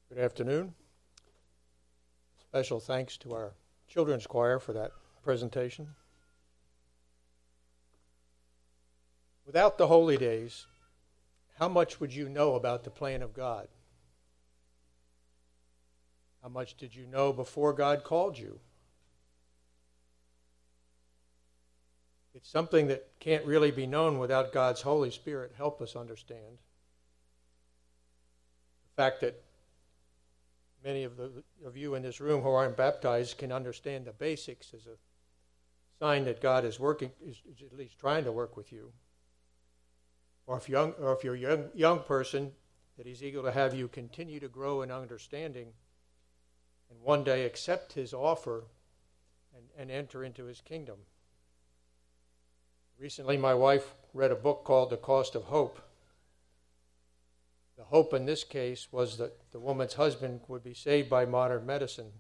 Good afternoon. Special thanks to our children's choir for that presentation. Without the holy days, how much would you know about the plan of God? How much did you know before God called you? It's something that can't really be known without God's Holy Spirit help us understand. The fact that many of you in this room who aren't baptized can understand the basics is a sign that God is working, is at least trying to work with you. Or if you're a young person, that He's eager to have you continue to grow in understanding and one day accept His offer and enter into His kingdom. Recently, my wife read a book called The Cost of Hope. The hope in this case was that the woman's husband would be saved by modern medicine.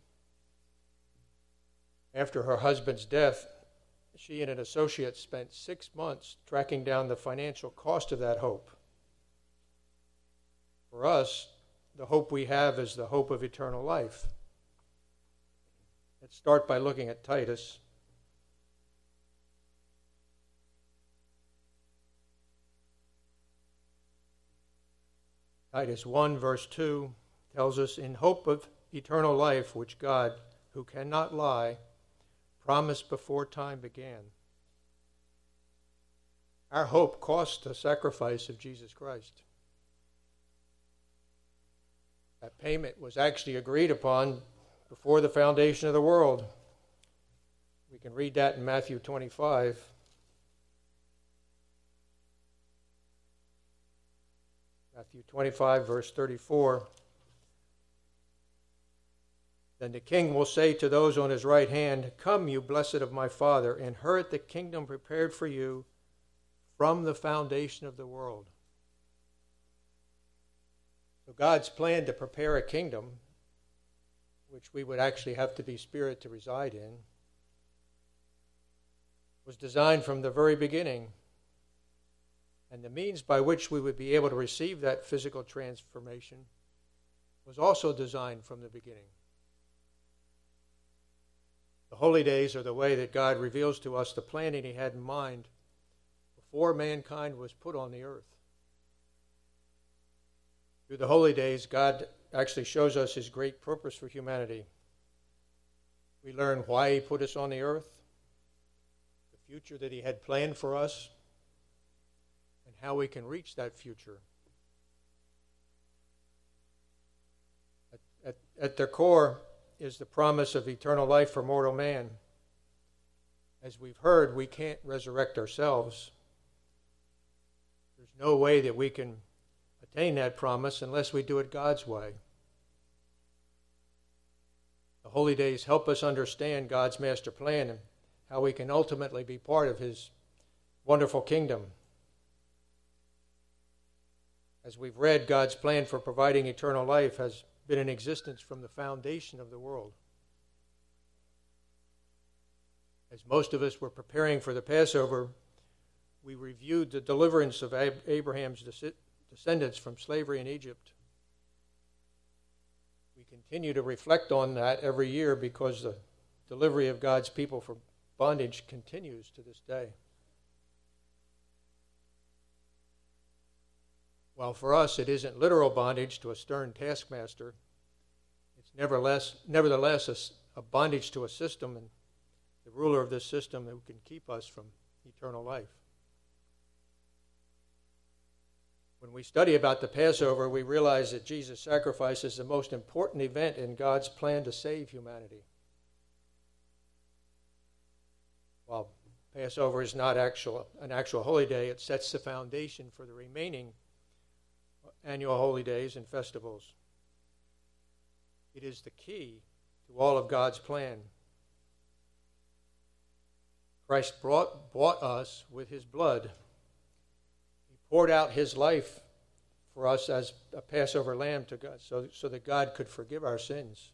After her husband's death, she and an associate spent 6 months tracking down the financial cost of that hope. For us, the hope we have is the hope of eternal life. Let's start by looking at Titus. Titus 1, verse 2 tells us, in hope of eternal life, which God, who cannot lie, promised before time began. Our hope cost the sacrifice of Jesus Christ. That payment was actually agreed upon before the foundation of the world. We can read that in Matthew 25. Matthew 25, verse 34. Then the king will say to those on his right hand, come, you blessed of my Father, inherit the kingdom prepared for you from the foundation of the world. So God's plan to prepare a kingdom, which we would actually have to be spirit to reside in, was designed from the very beginning. And the means by which we would be able to receive that physical transformation was also designed from the beginning. The holy days are the way that God reveals to us the planning He had in mind before mankind was put on the earth. Through the holy days, God actually shows us His great purpose for humanity. We learn why He put us on the earth, the future that He had planned for us, and how we can reach that future. At their core is the promise of eternal life for mortal man. As we've heard, we can't resurrect ourselves. There's no way that we can attain that promise unless we do it God's way. The holy days help us understand God's master plan and how we can ultimately be part of His wonderful kingdom. As we've read, God's plan for providing eternal life has been in existence from the foundation of the world. As most of us were preparing for the Passover, we reviewed the deliverance of Abraham's descendants from slavery in Egypt. We continue to reflect on that every year because the delivery of God's people from bondage continues to this day. While for us it isn't literal bondage to a stern taskmaster, it's nevertheless a bondage to a system and the ruler of this system who can keep us from eternal life. When we study about the Passover, we realize that Jesus' sacrifice is the most important event in God's plan to save humanity. While Passover is not an actual holy day, it sets the foundation for the remaining annual holy days and festivals. It is the key to all of God's plan. Christ bought us with His blood. He poured out His life for us as a Passover lamb to God, so that God could forgive our sins.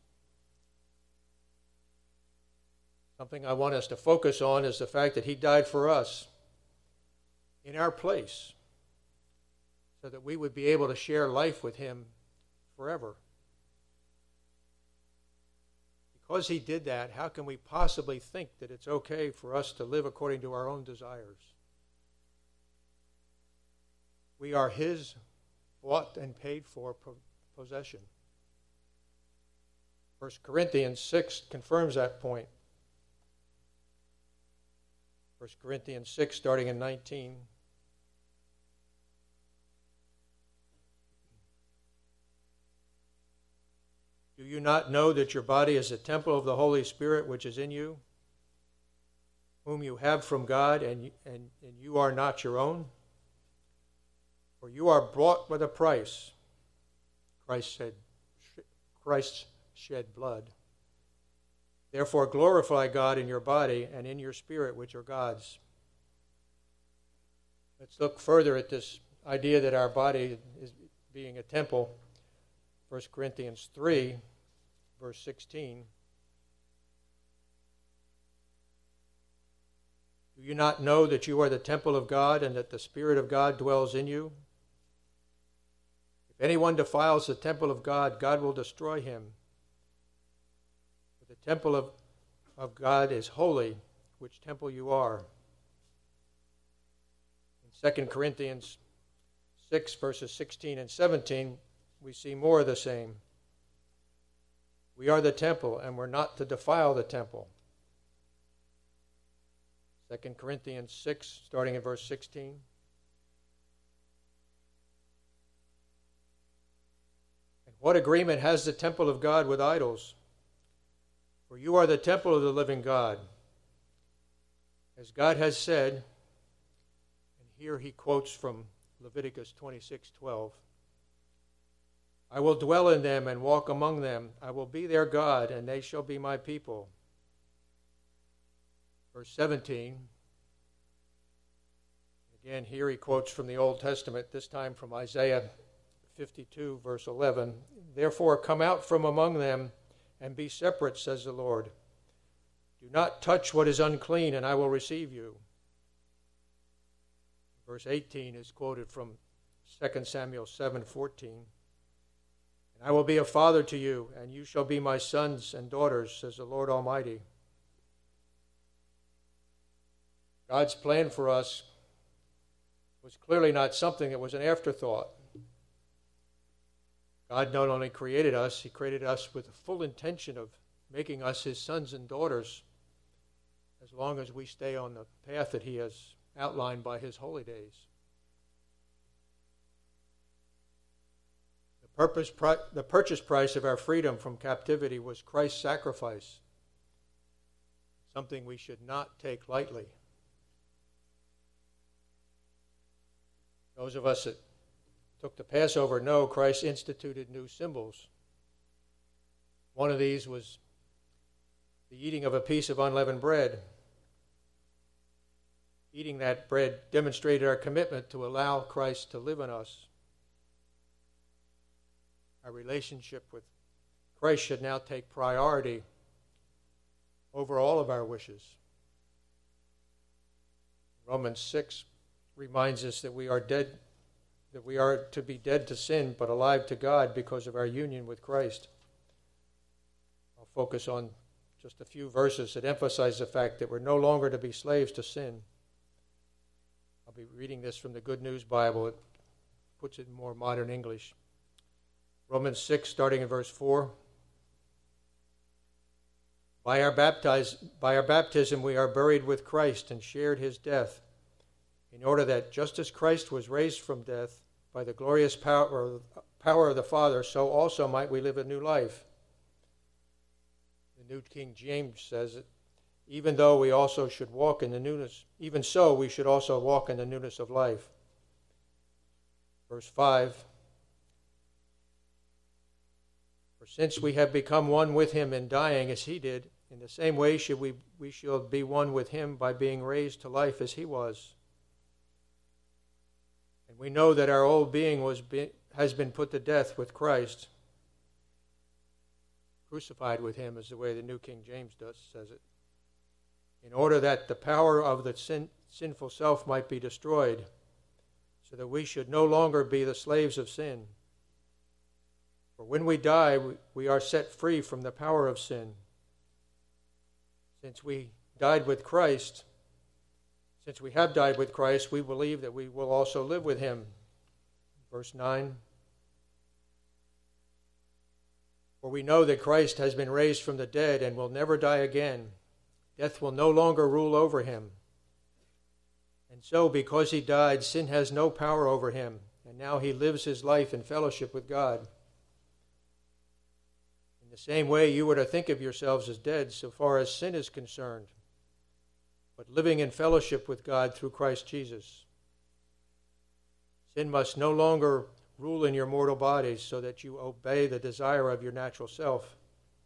Something I want us to focus on is the fact that He died for us in our place, so that we would be able to share life with Him forever. because he did that, how can we possibly think that it's okay for us to live according to our own desires? We are his bought and paid for possession. 1 Corinthians 6 confirms that point. 1 Corinthians 6, starting in 19. Do you not know that your body is a temple of the Holy Spirit which is in you, whom you have from God, and you are not your own? For you are bought with a price. Christ shed blood. Therefore glorify God in your body and in your spirit, which are God's. Let's look further at this idea that our body is being a temple. 1 Corinthians 3, verse 16. Do you not know that you are the temple of God and that the Spirit of God dwells in you? If anyone defiles the temple of God, God will destroy him. For the temple of God is holy, which temple you are. In 2 Corinthians 6, verses 16 and 17, we see more of the same. We are the temple, and we're not to defile the temple. 2 Corinthians 6, starting in verse 16. And what agreement has the temple of God with idols? For you are the temple of the living God. As God has said, and here he quotes from Leviticus 26:12. I will dwell in them and walk among them. I will be their God, and they shall be my people. Verse 17. Again, here he quotes from the Old Testament, this time from Isaiah 52, verse 11. Therefore come out from among them and be separate, says the Lord. Do not touch what is unclean, and I will receive you. Verse 18 is quoted from 2 Samuel 7:14. And I will be a father to you, and you shall be my sons and daughters, says the Lord Almighty. God's plan for us was clearly not something that was an afterthought. God not only created us, he created us with the full intention of making us his sons and daughters as long as we stay on the path that he has outlined by his holy days. The purchase price of our freedom from captivity was Christ's sacrifice, something we should not take lightly. Those of us that took the Passover know Christ instituted new symbols. One of these was the eating of a piece of unleavened bread. Eating that bread demonstrated our commitment to allow Christ to live in us. Our relationship with Christ should now take priority over all of our wishes. Romans 6 reminds us that we are dead, that we are to be dead to sin but alive to God because of our union with Christ. I'll focus on just a few verses that emphasize the fact that we're no longer to be slaves to sin. I'll be reading this from the Good News Bible. It puts it in more modern English. Romans 6, starting in verse 4. By our baptism we are buried with Christ and shared his death, in order that just as Christ was raised from death by the glorious power of the Father, so also might we live a new life. The New King James says it, even though we also should walk in the newness, even so we should also walk in the newness of life. Verse 5. For since we have become one with him in dying as he did, in the same way we shall be one with him by being raised to life as he was. And we know that our old being has been put to death with Christ. Crucified with him is the way the New King James says it. In order that the power of the sinful self might be destroyed, so that we should no longer be the slaves of sin. For when we die, we are set free from the power of sin. Since we died with Christ, since we have died with Christ, we believe that we will also live with him. Verse 9. For we know that Christ has been raised from the dead and will never die again. Death will no longer rule over him. And so, because he died, sin has no power over him, and now he lives his life in fellowship with God. In the same way, you were to think of yourselves as dead so far as sin is concerned, but living in fellowship with God through Christ Jesus. Sin must no longer rule in your mortal bodies so that you obey the desire of your natural self.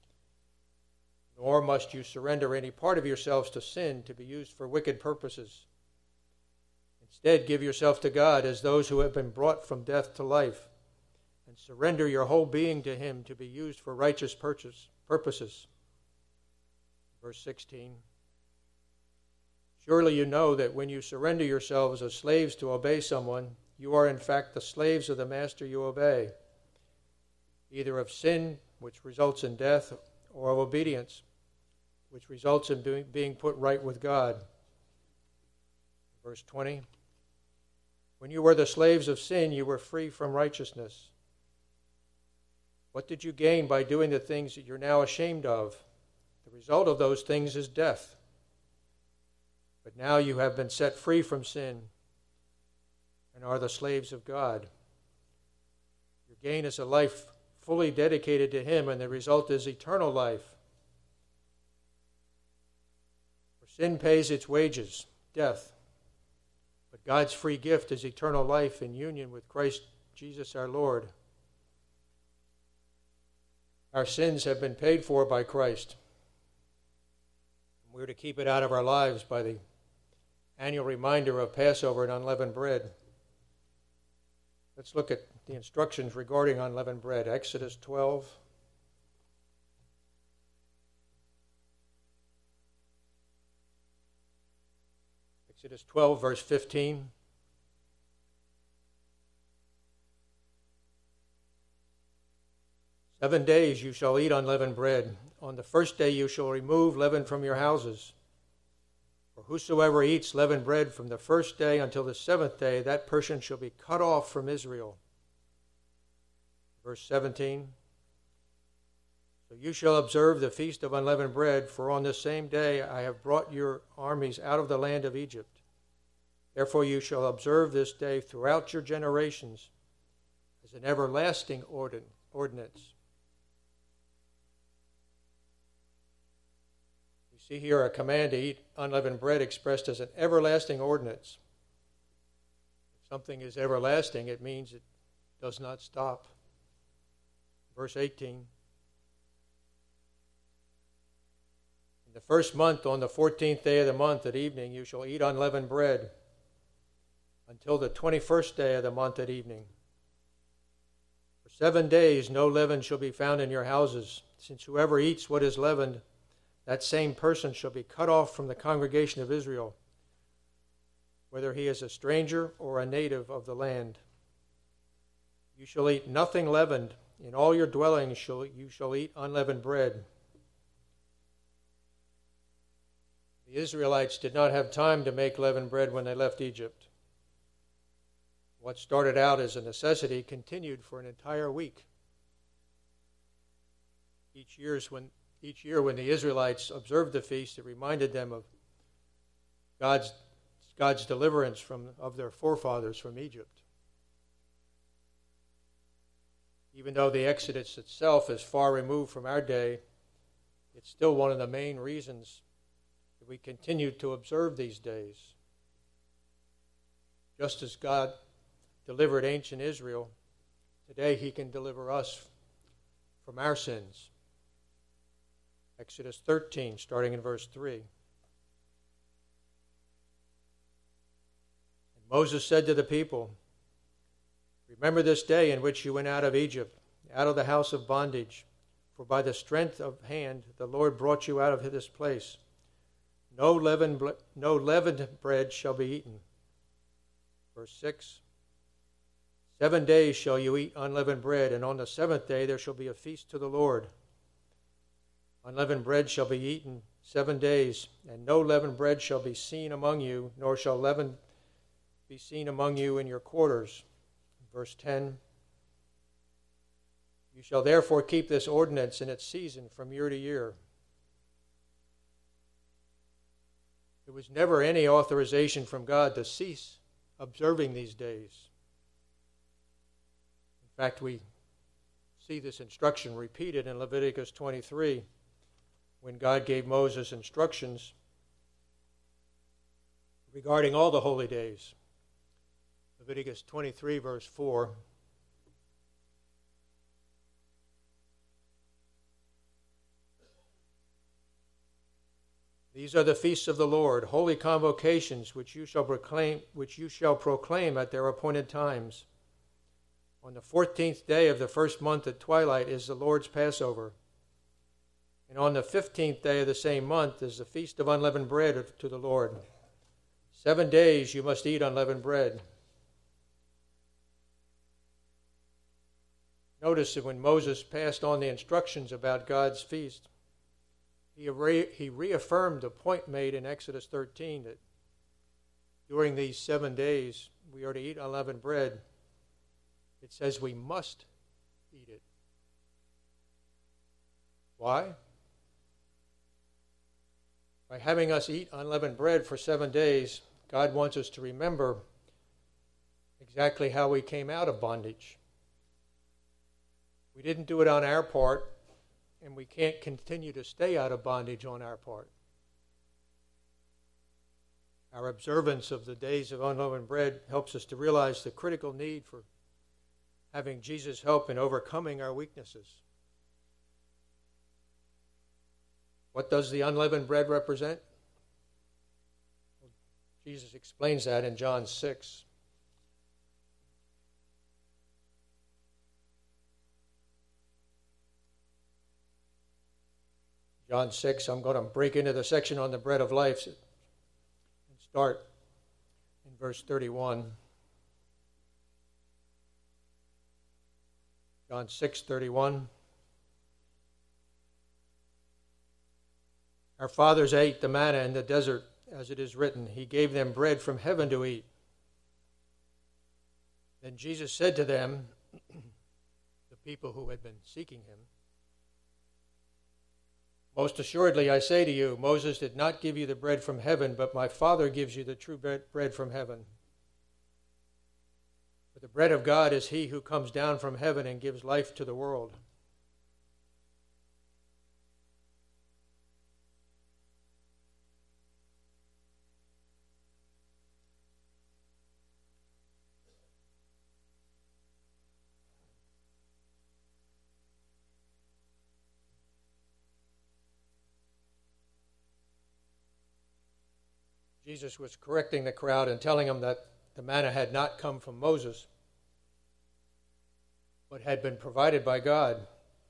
Nor must you surrender any part of yourselves to sin to be used for wicked purposes. Instead, give yourself to God as those who have been brought from death to life, and surrender your whole being to him to be used for righteous purposes. Verse 16. Surely you know that when you surrender yourselves as slaves to obey someone, you are in fact the slaves of the master you obey, either of sin, which results in death, or of obedience, which results in being put right with God. Verse 20. When you were the slaves of sin, you were free from righteousness. What did you gain by doing the things that you're now ashamed of? The result of those things is death. But now you have been set free from sin and are the slaves of God. Your gain is a life fully dedicated to him, and the result is eternal life. For sin pays its wages, death. But God's free gift is eternal life in union with Christ Jesus our Lord. Our sins have been paid for by Christ. We're to keep it out of our lives by the annual reminder of Passover and unleavened bread. Let's look at the instructions regarding unleavened bread. Exodus 12. Exodus 12, verse 15. "7 days you shall eat unleavened bread. On the first day you shall remove leaven from your houses. For whosoever eats leavened bread from the first day until the 7th day, that person shall be cut off from Israel." Verse 17. "So you shall observe the feast of unleavened bread, for on this same day I have brought your armies out of the land of Egypt. Therefore you shall observe this day throughout your generations as an everlasting ordinance." See here a command to eat unleavened bread expressed as an everlasting ordinance. If something is everlasting, it means it does not stop. Verse 18. "In the first month, on the 14th day of the month at evening, you shall eat unleavened bread until the 21st day of the month at evening. For 7 days no leaven shall be found in your houses, since whoever eats what is leavened, that same person shall be cut off from the congregation of Israel, whether he is a stranger or a native of the land. You shall eat nothing leavened. In all your dwellings you shall eat unleavened bread." The Israelites did not have time to make leavened bread when they left Egypt. What started out as a necessity continued for an entire week. Each year when the Israelites observed the feast, it reminded them of God's deliverance of their forefathers from Egypt. Even though the Exodus itself is far removed from our day, it's still one of the main reasons that we continue to observe these days. Just as God delivered ancient Israel, today he can deliver us from our sins. Exodus 13, starting in verse 3. "And Moses said to the people, 'Remember this day in which you went out of Egypt, out of the house of bondage. For by the strength of hand the Lord brought you out of this place. No leavened bread shall be eaten.' Verse 6. 7 days shall you eat unleavened bread, and on the 7th day there shall be a feast to the Lord. Unleavened bread shall be eaten 7 days, and no leavened bread shall be seen among you, nor shall leaven be seen among you in your quarters. Verse 10, you shall therefore keep this ordinance in its season from year to year. There was never any authorization from God to cease observing these days. In fact, we see this instruction repeated in Leviticus 23 when God gave Moses instructions regarding all the holy days. Leviticus 23, verse 4. These are the feasts of the Lord, holy convocations which you shall proclaim at their appointed times. On the 14th day of the first month at twilight is the Lord's Passover. And on the 15th day of the same month is the feast of unleavened bread to the Lord. 7 days you must eat unleavened bread. Notice that when Moses passed on the instructions about God's feast, he reaffirmed the point made in Exodus 13 that during these 7 days we are to eat unleavened bread. It says we must eat it. Why? By having us eat unleavened bread for 7 days, God wants us to remember exactly how we came out of bondage. We didn't do it on our part, and we can't continue to stay out of bondage on our part. Our observance of the days of unleavened bread helps us to realize the critical need for having Jesus' help in overcoming our weaknesses. What does the unleavened bread represent? Well, Jesus explains that in John 6. John 6, I'm going to break into the section on the bread of life and start in verse 31. John 6:31. Our fathers ate the manna in the desert, as it is written, he gave them bread from heaven to eat. Then Jesus said to them, the people who had been seeking him, most assuredly I say to you, Moses did not give you the bread from heaven, but my Father gives you the true bread from heaven. For the bread of God is he who comes down from heaven and gives life to the world. Jesus was correcting the crowd and telling them that the manna had not come from Moses, but had been provided by God.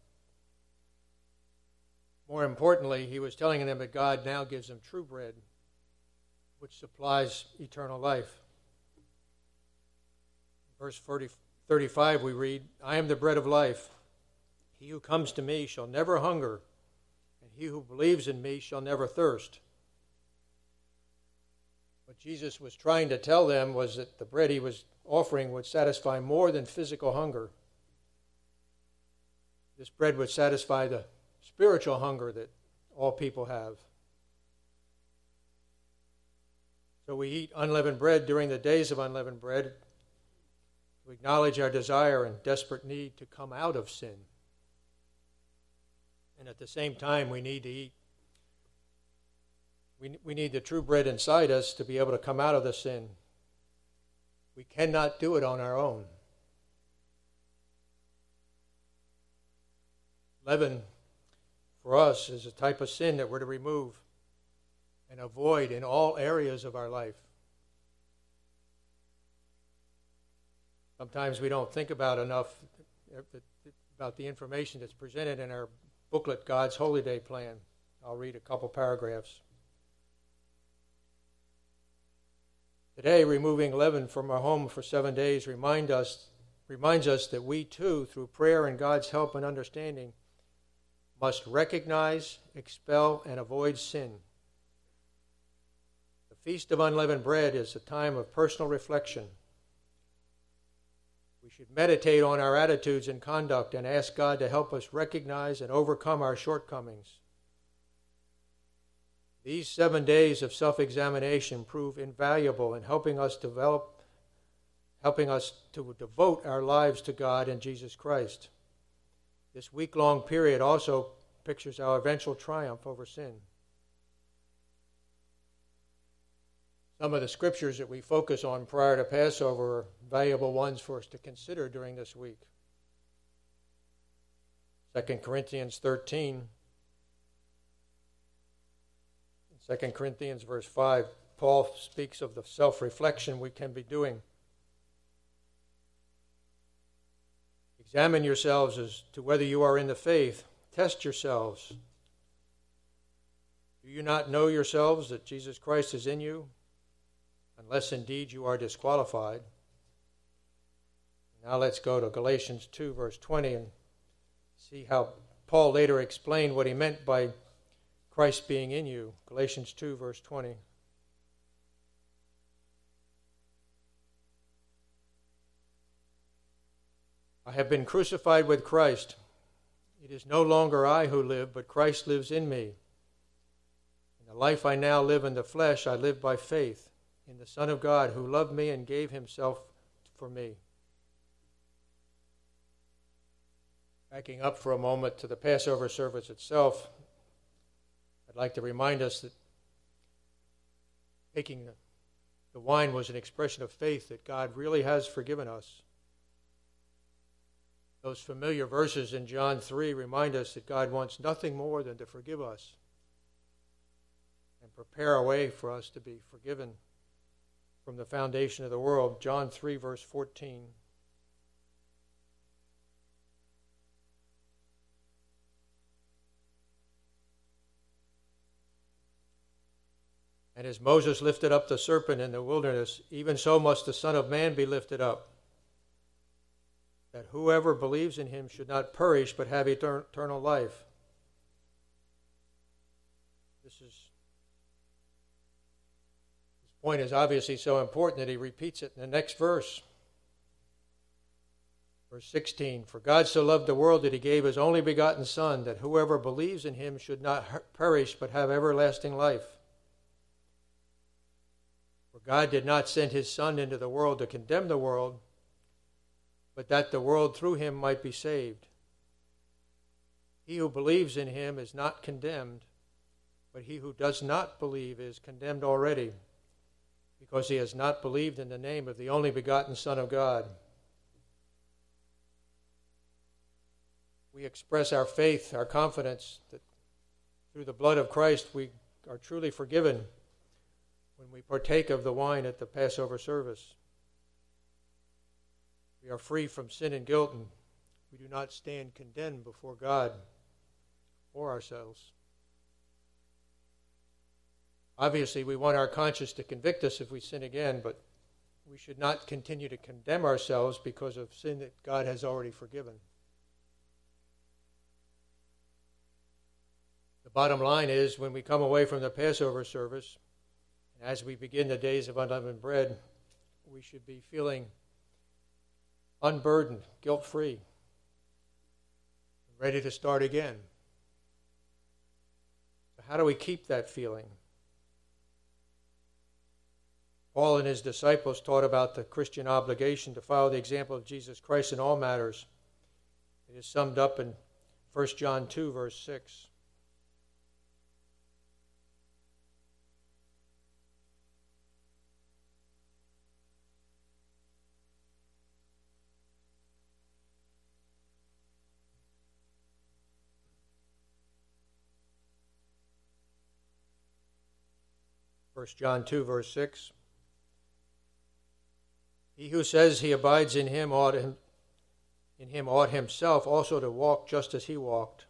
More importantly, he was telling them that God now gives them true bread, which supplies eternal life. In verse 35 we read, I am the bread of life. He who comes to me shall never hunger, and he who believes in me shall never thirst. What Jesus was trying to tell them was that the bread he was offering would satisfy more than physical hunger. This bread would satisfy the spiritual hunger that all people have. So we eat unleavened bread during the days of unleavened bread to acknowledge our desire and desperate need to come out of sin. And at the same time, we need to eat. We need the true bread inside us to be able to come out of the sin. We cannot do it on our own. Leaven, for us, is a type of sin that we're to remove and avoid in all areas of our life. Sometimes we don't think about enough about the information that's presented in our booklet, God's Holy Day Plan. I'll read a couple paragraphs. Today, removing leaven from our home for 7 days reminds us that we too, through prayer and God's help and understanding, must recognize, expel, and avoid sin. The Feast of Unleavened Bread is a time of personal reflection. We should meditate on our attitudes and conduct and ask God to help us recognize and overcome our shortcomings. These 7 days of self-examination prove invaluable in helping us to devote our lives to God and Jesus Christ. This week-long period also pictures our eventual triumph over sin. Some of the scriptures that we focus on prior to Passover are valuable ones for us to consider during this week. 2 Corinthians 13. 2 Corinthians verse 5, Paul speaks of the self-reflection we can be doing. Examine yourselves as to whether you are in the faith. Test yourselves. Do you not know yourselves that Jesus Christ is in you? Unless indeed you are disqualified. Now let's go to Galatians 2, verse 20, and see how Paul later explained what he meant by Christ being in you. Galatians 2, verse 20. I have been crucified with Christ. It is no longer I who live, but Christ lives in me. In the life I now live in the flesh, I live by faith in the Son of God who loved me and gave himself for me. Backing up for a moment to the Passover service itself, I'd like to remind us that taking the wine was an expression of faith that God really has forgiven us. Those familiar verses in John 3 remind us that God wants nothing more than to forgive us and prepare a way for us to be forgiven from the foundation of the world. John 3, verse 14. And as Moses lifted up the serpent in the wilderness, even so must the Son of Man be lifted up, that whoever believes in him should not perish but have eternal life. This point is obviously so important that he repeats it in the next verse. Verse 16, for God so loved the world that he gave his only begotten Son, that whoever believes in him should not perish but have everlasting life. For God did not send his Son into the world to condemn the world, but that the world through him might be saved. He who believes in him is not condemned, but he who does not believe is condemned already, because he has not believed in the name of the only begotten Son of God. We express our faith, our confidence that through the blood of Christ we are truly forgiven when we partake of the wine at the Passover service. We are free from sin and guilt, and we do not stand condemned before God or ourselves. Obviously, we want our conscience to convict us if we sin again, but we should not continue to condemn ourselves because of sin that God has already forgiven. The bottom line is, when we come away from the Passover service, and as we begin the days of unleavened bread, we should be feeling unburdened, guilt-free, ready to start again. So how do we keep that feeling? Paul and his disciples taught about the Christian obligation to follow the example of Jesus Christ in all matters. It is summed up in 1 John 2, verse 6. First John 2, verse 6. He who says he abides in him ought himself also to walk just as he walked.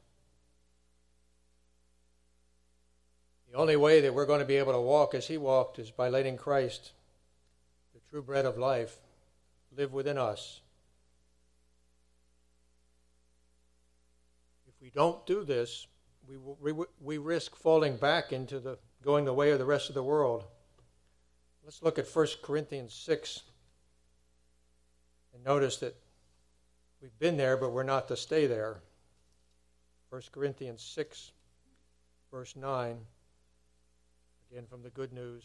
The only way that we're going to be able to walk as he walked is by letting Christ, the true bread of life, live within us. If If we don't do this, we risk falling back into going the way of the rest of the world. Let's look at 1 Corinthians 6 and notice that we've been there, but we're not to stay there. 1 Corinthians 6, verse 9, again from the Good News.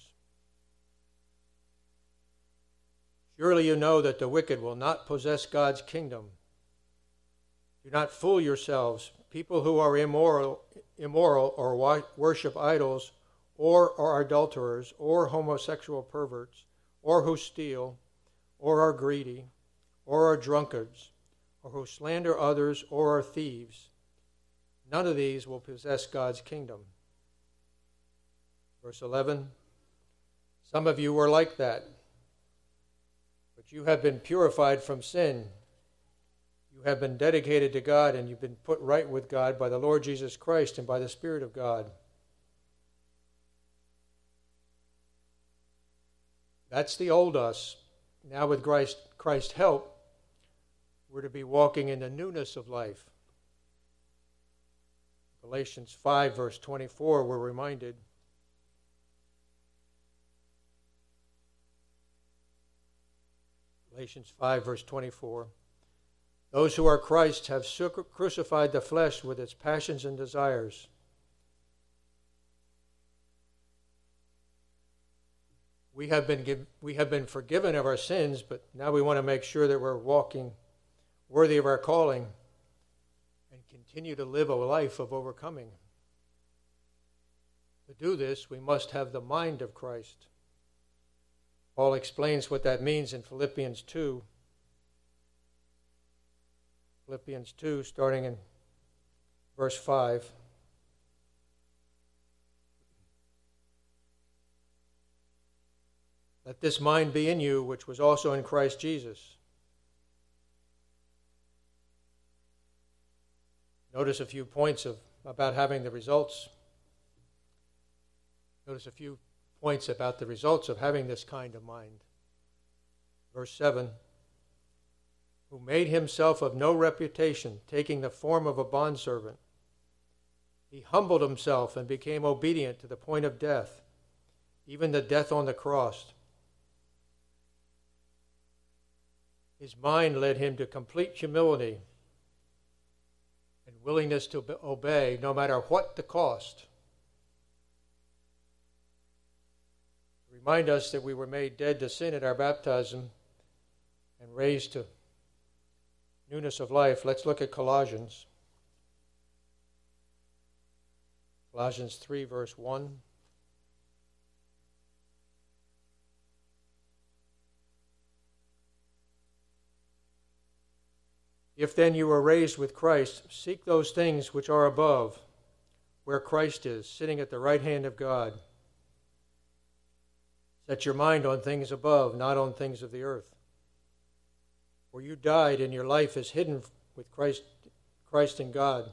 Surely you know that the wicked will not possess God's kingdom. Do not fool yourselves. People who are immoral or worship idols, or are adulterers, or homosexual perverts, or who steal, or are greedy, or are drunkards, or who slander others, or are thieves. None of these will possess God's kingdom. Verse 11, some of you were like that, but you have been purified from sin. You have been dedicated to God, and you've been put right with God by the Lord Jesus Christ and by the Spirit of God. That's the old us. Now with Christ's help, we're to be walking in the newness of life. Galatians 5, verse 24, we're reminded. Galatians 5, verse 24. Those who are Christ have crucified the flesh with its passions and desires. We have been forgiven of our sins, but now we want to make sure that we're walking worthy of our calling and continue to live a life of overcoming. To do this, we must have the mind of Christ. Paul explains what that means in Philippians 2. Philippians 2, starting in verse 5. Let this mind be in you, which was also in Christ Jesus. Notice a few points about having the results. Notice a few points about the results of having this kind of mind. Verse 7, who made himself of no reputation, taking the form of a bondservant. He humbled himself and became obedient to the point of death, even the death on the cross. His mind led him to complete humility and willingness to obey no matter what the cost. Remind us that we were made dead to sin at our baptism and raised to newness of life. Let's look at Colossians. Colossians 3, verse 1. If then you were raised with Christ, seek those things which are above, where Christ is, sitting at the right hand of God. Set your mind on things above, not on things of the earth. For you died, and your life is hidden with Christ in God.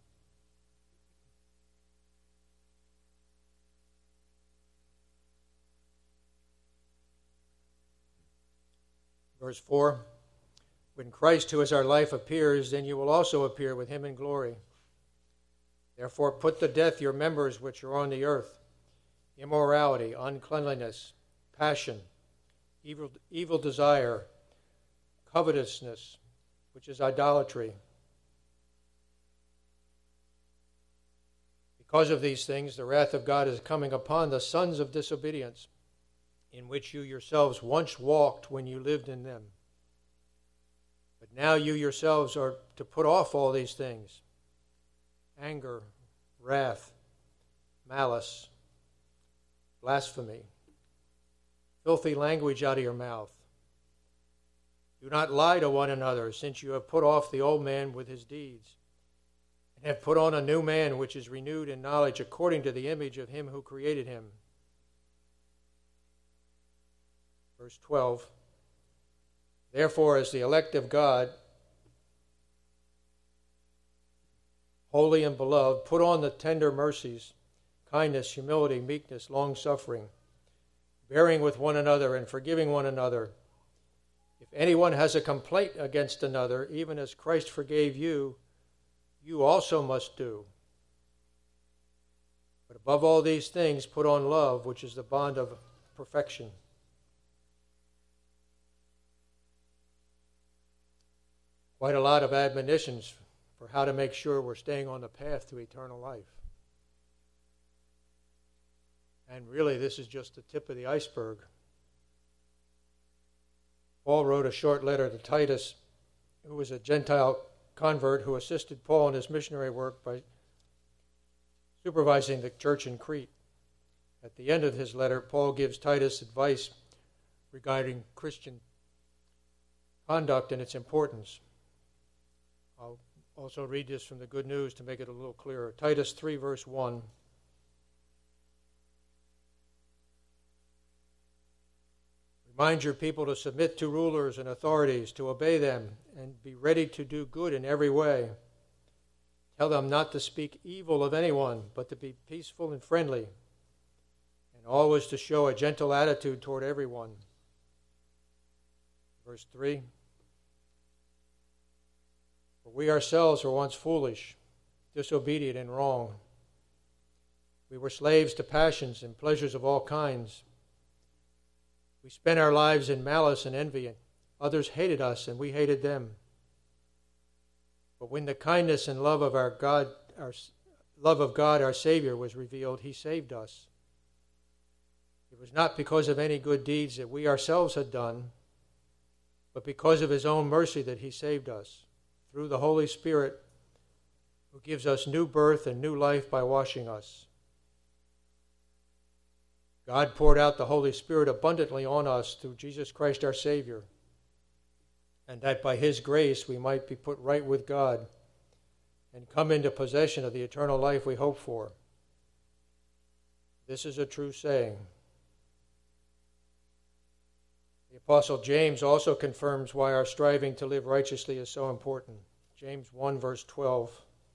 Verse 4, when Christ, who is our life, appears, then you will also appear with him in glory. Therefore put to death your members which are on the earth, immorality, uncleanliness, passion, evil desire, covetousness, which is idolatry. Because of these things, the wrath of God is coming upon the sons of disobedience, in which you yourselves once walked when you lived in them. But now you yourselves are to put off all these things: anger, wrath, malice, blasphemy, filthy language out of your mouth. Do not lie to one another, since you have put off the old man with his deeds, and have put on a new man which is renewed in knowledge according to the image of him who created him. Verse 12, therefore, as the elect of God, holy and beloved, put on the tender mercies, kindness, humility, meekness, long-suffering, bearing with one another and forgiving one another. If anyone has a complaint against another, even as Christ forgave you, you also must do. But above all these things, put on love, which is the bond of perfection. Quite a lot of admonitions for how to make sure we're staying on the path to eternal life. And really, this is just the tip of the iceberg. Paul wrote a short letter to Titus, who was a Gentile convert who assisted Paul in his missionary work by supervising the church in Crete. At the end of his letter, Paul gives Titus advice regarding Christian conduct and its importance. I'll also read this from the Good News to make it a little clearer. Titus 3, verse 1. Remind your people to submit to rulers and authorities, to obey them, and be ready to do good in every way. Tell them not to speak evil of anyone, but to be peaceful and friendly, and always to show a gentle attitude toward everyone. Verse 3. For we ourselves were once foolish, disobedient, and wrong. We were slaves to passions and pleasures of all kinds. We spent our lives in malice and envy. Others hated us, and we hated them. But when the kindness and love of God, our Savior, was revealed, He saved us. It was not because of any good deeds that we ourselves had done, but because of His own mercy that He saved us, through the Holy Spirit, who gives us new birth and new life by washing us. God poured out the Holy Spirit abundantly on us through Jesus Christ our Savior, and that by His grace we might be put right with God and come into possession of the eternal life we hope for. This is a true saying. The Apostle James also confirms why our striving to live righteously is so important. James 1, verse 12.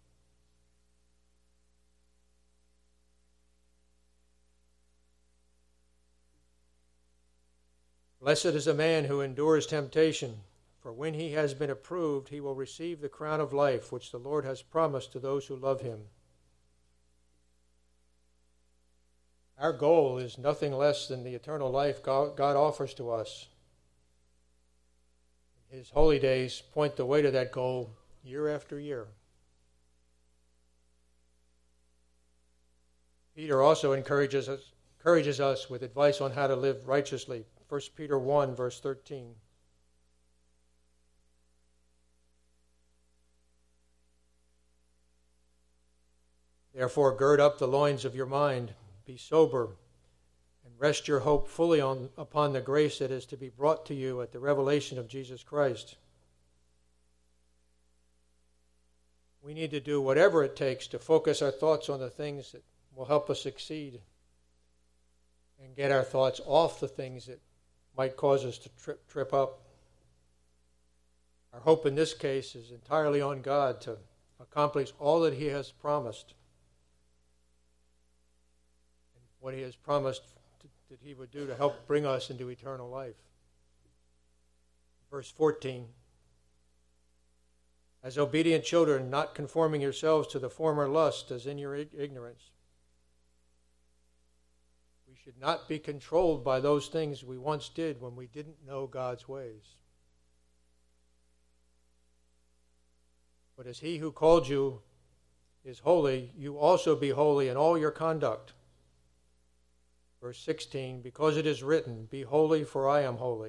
Blessed is a man who endures temptation, for when he has been approved, he will receive the crown of life which the Lord has promised to those who love Him. Our goal is nothing less than the eternal life God offers to us. His holy days point the way to that goal year after year. Peter also encourages us with advice on how to live righteously. 1 Peter 1, verse 13. Therefore, gird up the loins of your mind, be sober, and rest your hope fully upon the grace that is to be brought to you at the revelation of Jesus Christ. We need to do whatever it takes to focus our thoughts on the things that will help us succeed and get our thoughts off the things that might cause us to trip up. Our hope in this case is entirely on God to accomplish all that He has promised, and what He has promised that He would do to help bring us into eternal life. Verse 14. As obedient children, not conforming yourselves to the former lust as in your ignorance. We should not be controlled by those things we once did when we didn't know God's ways. But as He who called you is holy, you also be holy in all your conduct. Verse 16, because it is written, be holy, for I am holy.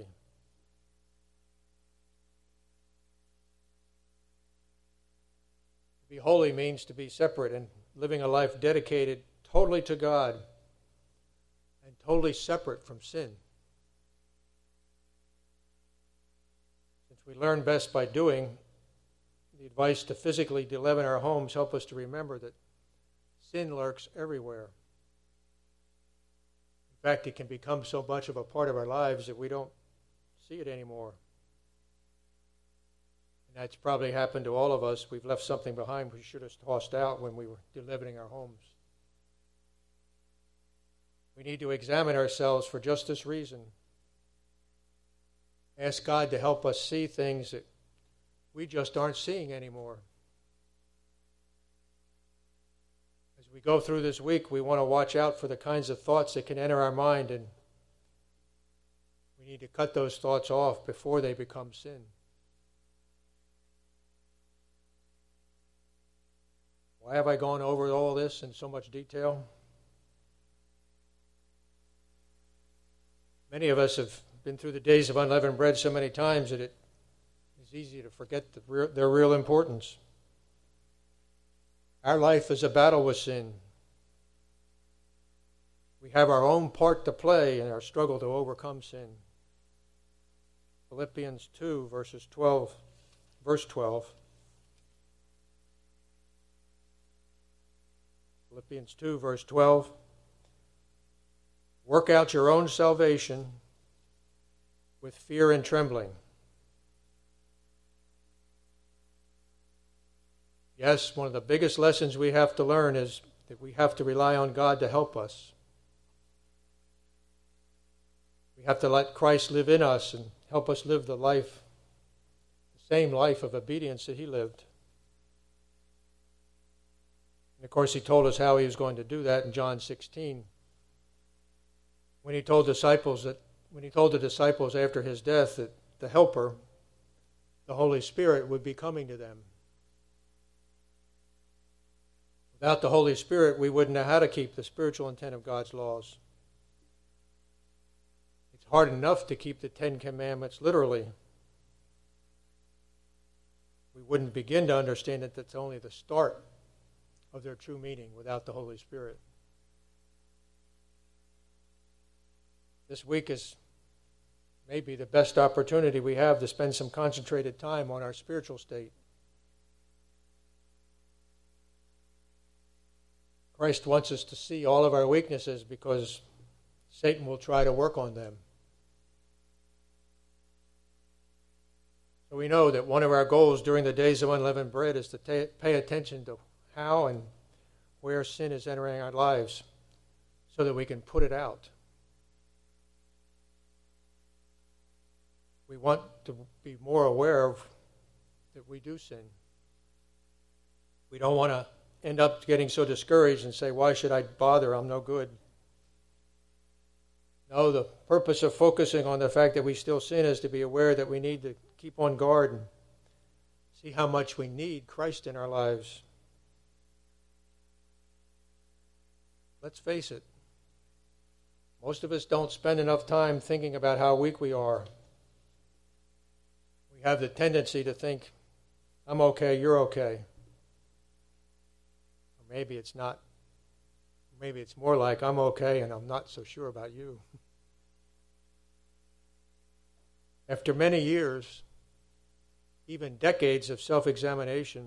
To be holy means to be separate and living a life dedicated totally to God and totally separate from sin. Since we learn best by doing, the advice to physically de-leaven our homes help us to remember that sin lurks everywhere. In fact, it can become so much of a part of our lives that we don't see it anymore. And that's probably happened to all of us. We've left something behind we should have tossed out when we were de-leavening our homes. We need to examine ourselves for just this reason. Ask God to help us see things that we just aren't seeing anymore. As we go through this week, we want to watch out for the kinds of thoughts that can enter our mind, and we need to cut those thoughts off before they become sin. Why have I gone over all this in so much detail? Many of us have been through the days of unleavened bread so many times that it is easy to forget their real importance. Our life is a battle with sin. We have our own part to play in our struggle to overcome sin. Philippians 2, verse 12. Philippians 2, verse 12. Work out your own salvation with fear and trembling. Yes, one of the biggest lessons we have to learn is that we have to rely on God to help us. We have to let Christ live in us and help us live the same life of obedience that he lived. And of course, he told us how he was going to do that in John 16. When he told the disciples after his death that the Helper, the Holy Spirit, would be coming to them. Without the Holy Spirit, we wouldn't know how to keep the spiritual intent of God's laws. It's hard enough to keep the Ten Commandments literally. We wouldn't begin to understand that that's only the start of their true meaning without the Holy Spirit. This week is maybe the best opportunity we have to spend some concentrated time on our spiritual state. Christ wants us to see all of our weaknesses because Satan will try to work on them. So we know that one of our goals during the days of unleavened bread is to pay attention to how and where sin is entering our lives so that we can put it out. We want to be more aware of that we do sin. We don't want to end up getting so discouraged and say, why should I bother? I'm no good. No, the purpose of focusing on the fact that we still sin is to be aware that we need to keep on guard and see how much we need Christ in our lives. Let's face it. Most of us don't spend enough time thinking about how weak we are. We have the tendency to think, I'm okay, you're okay. Or maybe it's not. Maybe it's more like, I'm okay and I'm not so sure about you. After many years, even decades of self-examination,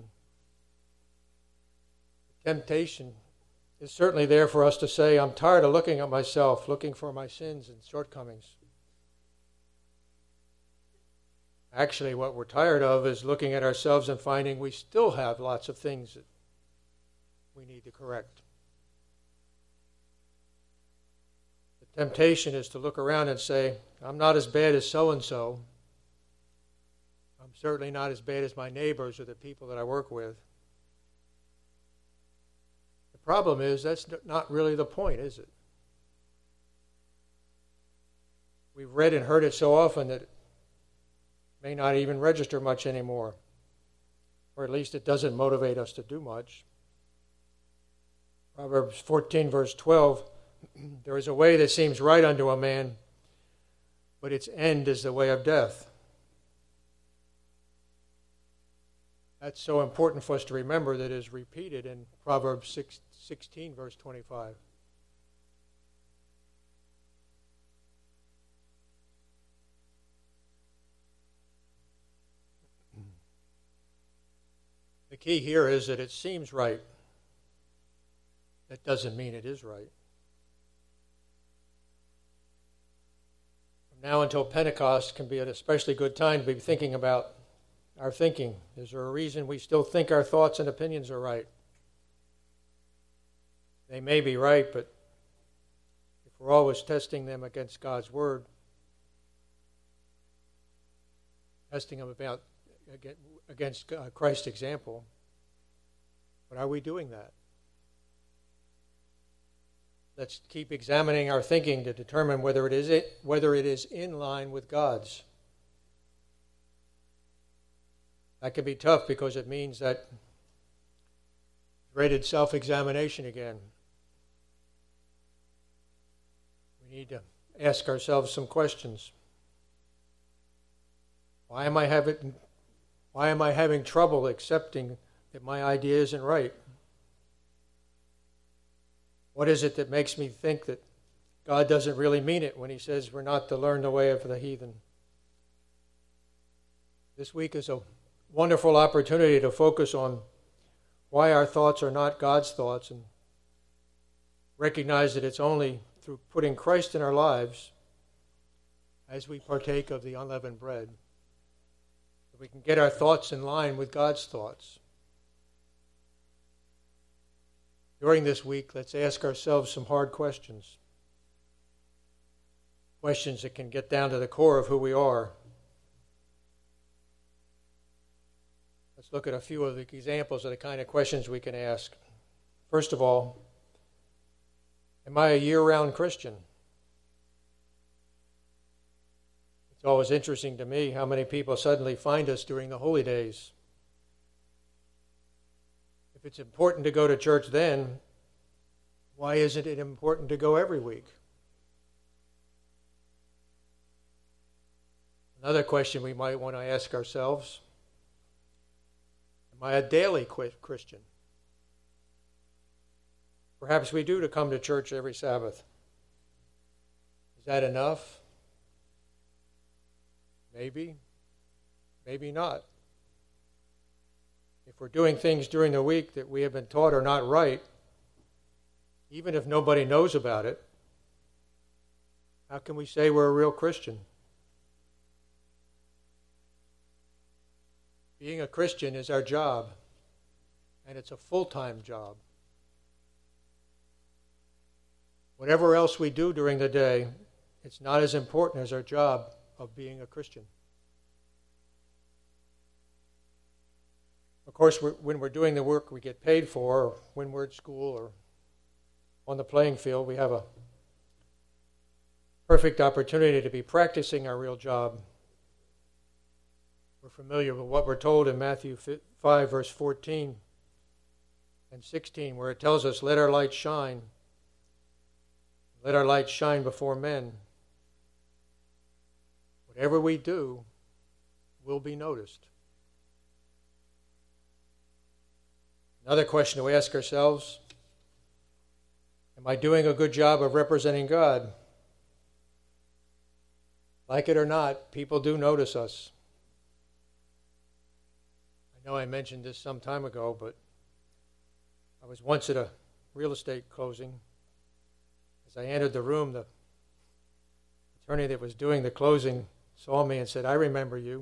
the temptation is certainly there for us to say, I'm tired of looking at myself, looking for my sins and shortcomings. Actually, what we're tired of is looking at ourselves and finding we still have lots of things that we need to correct. The temptation is to look around and say, I'm not as bad as so-and-so. I'm certainly not as bad as my neighbors or the people that I work with. The problem is that's not really the point, is it? We've read and heard it so often that it may not even register much anymore, or at least it doesn't motivate us to do much. Proverbs 14, verse 12, there is a way that seems right unto a man, but its end is the way of death. That's so important for us to remember that is repeated in Proverbs 16, verse 25. The key here is that it seems right. That doesn't mean it is right. From now until Pentecost can be an especially good time to be thinking about our thinking. Is there a reason we still think our thoughts and opinions are right? They may be right, but if we're always testing them against God's Word, testing them against Christ's example, but are we doing that? let's keep examining our thinking to determine whether it is in line with God's. That can be tough because it means that dreaded self-examination again. We need to ask ourselves some questions. Why am I having trouble accepting that my idea isn't right? What is it that makes me think that God doesn't really mean it when he says we're not to learn the way of the heathen? This week is a wonderful opportunity to focus on why our thoughts are not God's thoughts and recognize that it's only through putting Christ in our lives as we partake of the unleavened bread that we can get our thoughts in line with God's thoughts. During this week, let's ask ourselves some hard questions. Questions that can get down to the core of who we are. Let's look at a few of the examples of the kind of questions we can ask. First of all, am I a year-round Christian? It's always interesting to me how many people suddenly find us during the holy days. If it's important to go to church then, why isn't it important to go every week? Another question we might want to ask ourselves, am I a daily Christian? Perhaps we do to come to church every Sabbath. Is that enough? Maybe. Maybe not. If we're doing things during the week that we have been taught are not right, even if nobody knows about it, how can we say we're a real Christian? Being a Christian is our job, and it's a full-time job. Whatever else we do during the day, it's not as important as our job of being a Christian. Of course, when we're doing the work we get paid for, or when we're at school or on the playing field, we have a perfect opportunity to be practicing our real job. We're familiar with what we're told in Matthew 5, verse 14 and 16, where it tells us, let our light shine. Let our light shine before men. Whatever we do will be noticed. Another question to ask ourselves, am I doing a good job of representing God? Like it or not, people do notice us. I know I mentioned this some time ago, but I was once at a real estate closing. As I entered the room, the attorney that was doing the closing saw me and said, I remember you.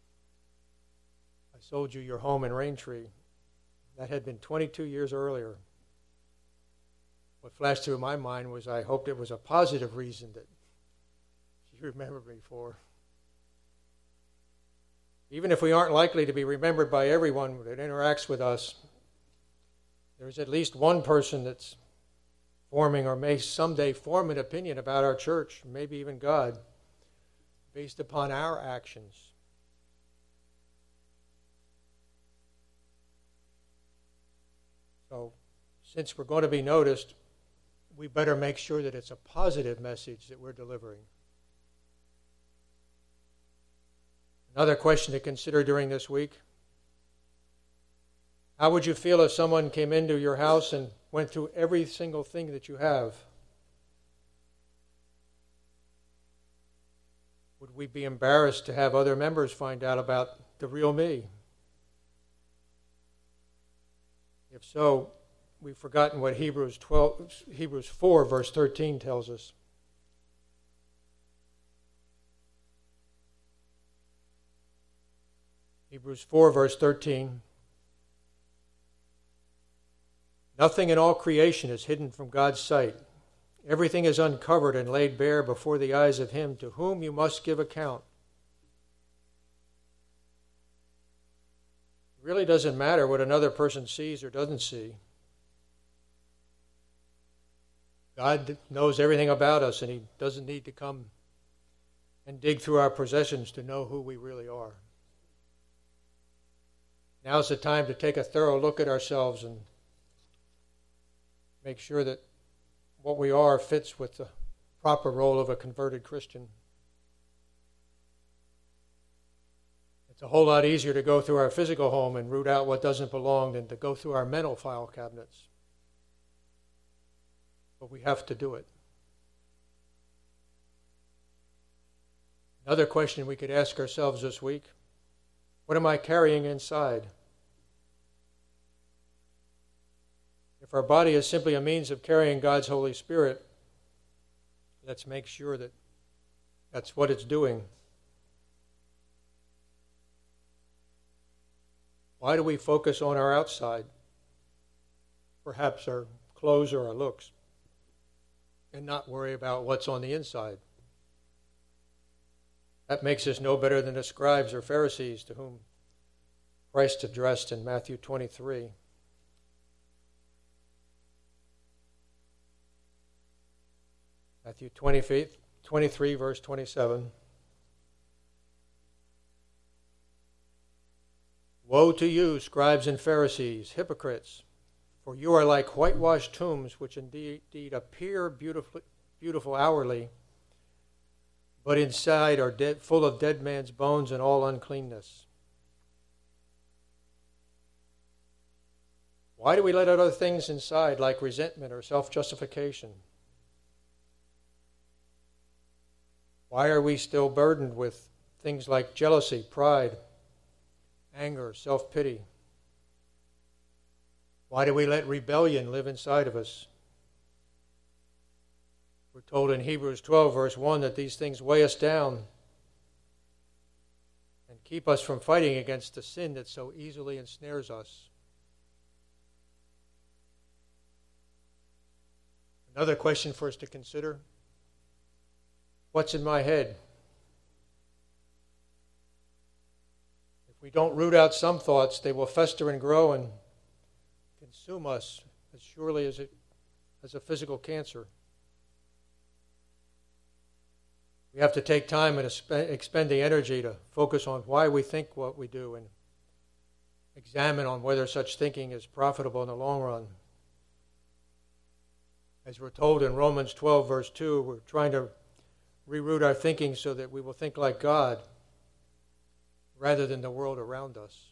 I sold you your home in Raintree. That had been 22 years earlier. What flashed through my mind was I hoped it was a positive reason that she remembered me for. Even if we aren't likely to be remembered by everyone that interacts with us, there's at least one person that's forming or may someday form an opinion about our church, maybe even God, based upon our actions. So, since we're going to be noticed, we better make sure that it's a positive message that we're delivering. Another question to consider during this week. How would you feel if someone came into your house and went through every single thing that you have? Would we be embarrassed to have other members find out about the real me? If so, we've forgotten what Hebrews 4, verse 13 tells us. Hebrews 4, verse 13. Nothing in all creation is hidden from God's sight. Everything is uncovered and laid bare before the eyes of him to whom you must give account. It really doesn't matter what another person sees or doesn't see. God knows everything about us, and he doesn't need to come and dig through our possessions to know who we really are. Now's the time to take a thorough look at ourselves and make sure that what we are fits with the proper role of a converted Christian. It's a whole lot easier to go through our physical home and root out what doesn't belong than to go through our mental file cabinets. But we have to do it. Another question we could ask ourselves this week: what am I carrying inside? If our body is simply a means of carrying God's Holy Spirit, let's make sure that that's what it's doing. Why do we focus on our outside, perhaps our clothes or our looks, and not worry about what's on the inside? That makes us no better than the scribes or Pharisees to whom Christ addressed in Matthew 23. Matthew 23, verse 27. Woe to you, scribes and Pharisees, hypocrites, for you are like whitewashed tombs, which indeed appear beautiful outwardly, but inside are full of dead man's bones and all uncleanness. Why do we let other things inside, like resentment or self-justification? Why are we still burdened with things like jealousy, pride, anger, self-pity? Why do we let rebellion live inside of us? We're told in Hebrews 12, verse 1, that these things weigh us down and keep us from fighting against the sin that so easily ensnares us. Another question for us to consider: what's in my head? If we don't root out some thoughts, they will fester and grow and consume us as surely as a physical cancer. We have to take time and expend the energy to focus on why we think what we do and examine on whether such thinking is profitable in the long run. As we're told in Romans 12, verse 2, we're trying to reroute our thinking so that we will think like God rather than the world around us.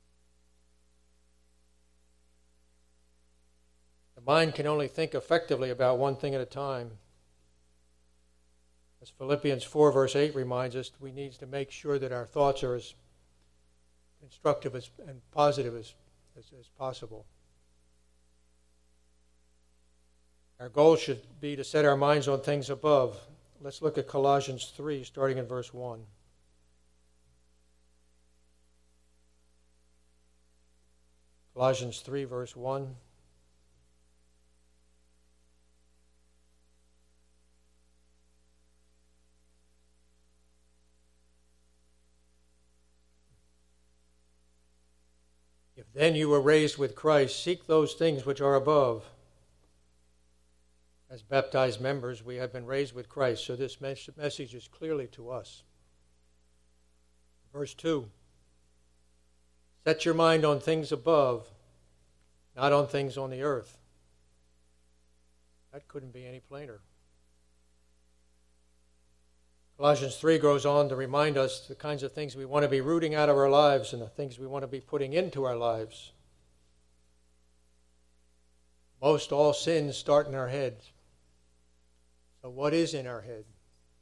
The mind can only think effectively about one thing at a time. As Philippians 4, verse 8 reminds us, we need to make sure that our thoughts are as constructive and positive as possible. Our goal should be to set our minds on things above. Let's look at Colossians 3, starting in verse 1. Colossians 3, verse 1. If then you were raised with Christ, seek those things which are above. As baptized members, we have been raised with Christ, so this message is clearly to us. Verse 2. Set your mind on things above, not on things on the earth. That couldn't be any plainer. Colossians 3 goes on to remind us the kinds of things we want to be rooting out of our lives and the things we want to be putting into our lives. Most all sins start in our heads. So what is in our head?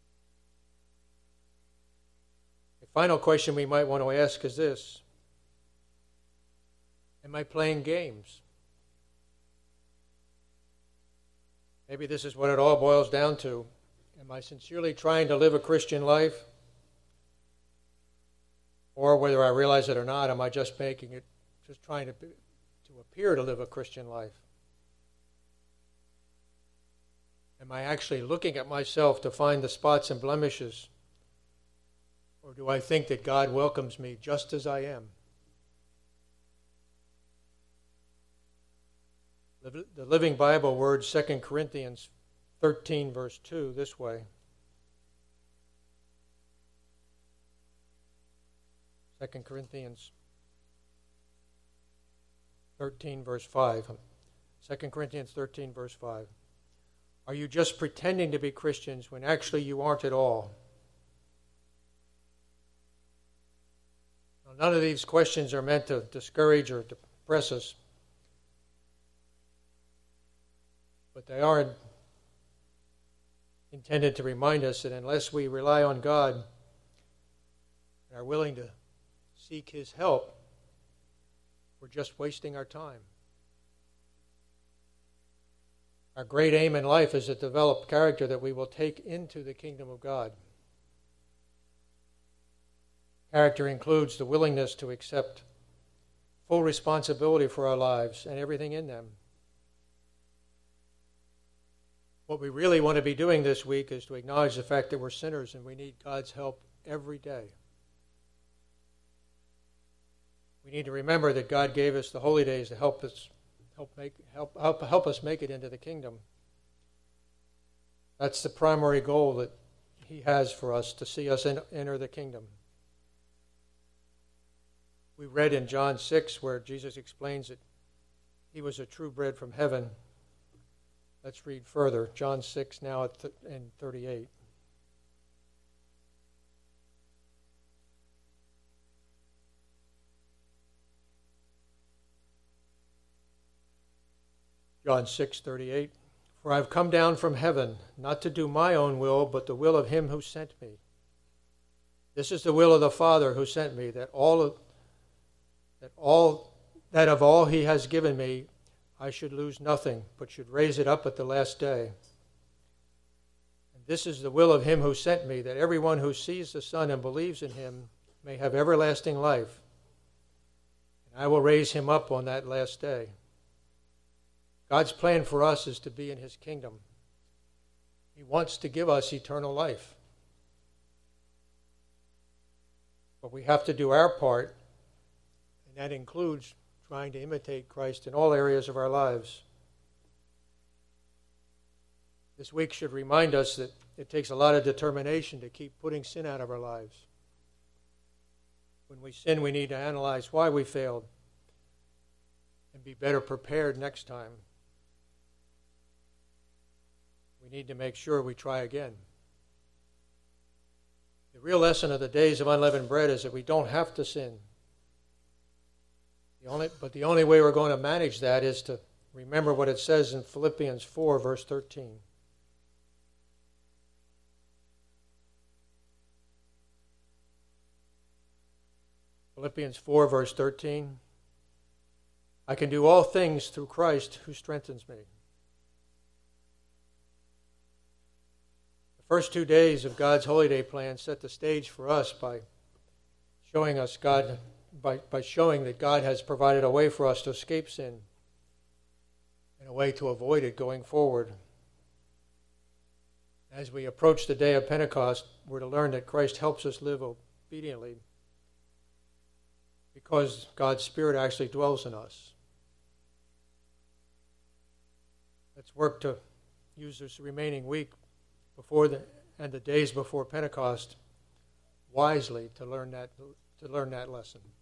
The final question we might want to ask is this: am I playing games? Maybe this is what it all boils down to. Am I sincerely trying to live a Christian life? Or whether I realize it or not, am I just trying to appear to live a Christian life? Am I actually looking at myself to find the spots and blemishes? Or do I think that God welcomes me just as I am? The Living Bible word, 2 Corinthians 13, verse 2, this way. 2 Corinthians 13, verse 5. 2 Corinthians 13, verse 5. Are you just pretending to be Christians when actually you aren't at all? Now, none of these questions are meant to discourage or depress us, but they are intended to remind us that unless we rely on God and are willing to seek His help, we're just wasting our time. Our great aim in life is to develop character that we will take into the kingdom of God. Character includes the willingness to accept full responsibility for our lives and everything in them. What we really want to be doing this week is to acknowledge the fact that we're sinners and we need God's help every day. We need to remember that God gave us the holy days to help us make it into the kingdom. That's the primary goal that He has for us, to see us enter the kingdom. We read in John 6 where Jesus explains that He was a true bread from heaven. Let's read further. John 6 now in 38. John 6:38. For I have come down from heaven, not to do my own will, but the will of Him who sent me. This is the will of the Father who sent me, that of all He has given me, I should lose nothing, but should raise it up at the last day. And this is the will of Him who sent me, that everyone who sees the Son and believes in Him may have everlasting life. And I will raise him up on that last day. God's plan for us is to be in His kingdom. He wants to give us eternal life. But we have to do our part, and that includes trying to imitate Christ in all areas of our lives. This week should remind us that it takes a lot of determination to keep putting sin out of our lives. When we sin, we need to analyze why we failed and be better prepared next time. We need to make sure we try again. The real lesson of the days of unleavened bread is that we don't have to sin. The only way we're going to manage that is to remember what it says in Philippians 4, verse 13. Philippians 4, verse 13. I can do all things through Christ who strengthens me. The first 2 days of God's Holy Day plan set the stage for us by showing that God has provided a way for us to escape sin and a way to avoid it going forward. As we approach the day of Pentecost, we're to learn that Christ helps us live obediently because God's Spirit actually dwells in us. Let's work to use this remaining week and the days before Pentecost wisely to learn that lesson.